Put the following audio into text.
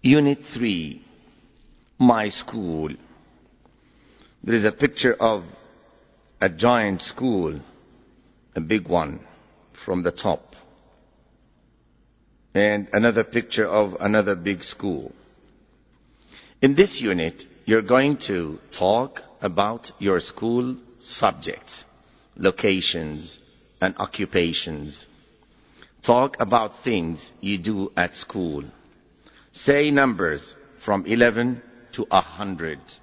Unit 3, My School. There is a picture of a giant school, a big one from the top, and another picture of another big school. In this unit, you're going to talk about your school subjects, locations, and occupations. Talk about things you do at school. Say numbers from 11 to 100.